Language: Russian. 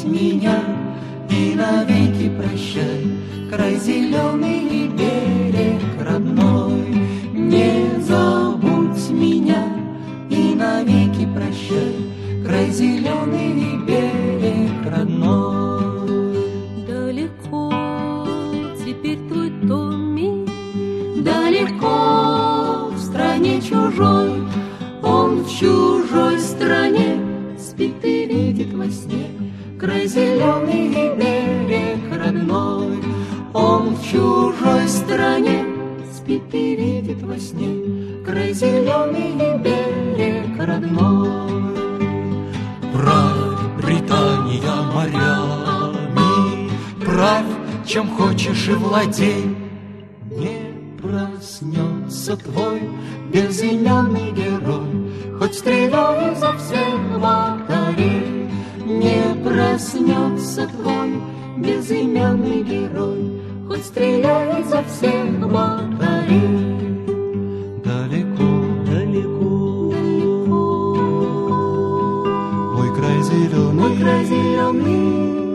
меня и навеки прощай, край зеленый и берег родной. Не забудь меня и навеки прощай, край зеленый и берег родной. Далеко теперь твой Томми, далеко в стране чужой, он в чужой стране спит и видит во сне край зеленый и берег родной. Он в чужой стране спит и видит во сне край зеленый и берег родной. Правь, Британия, морями, правь, чем хочешь и владей. Не проснется твой безымянный герой, хоть стреляй изо всех батарей. Не проснется твой безымянный герой, хоть стреляй изо всех батарей. Далеко, далеко, далеко, мой край зеленый,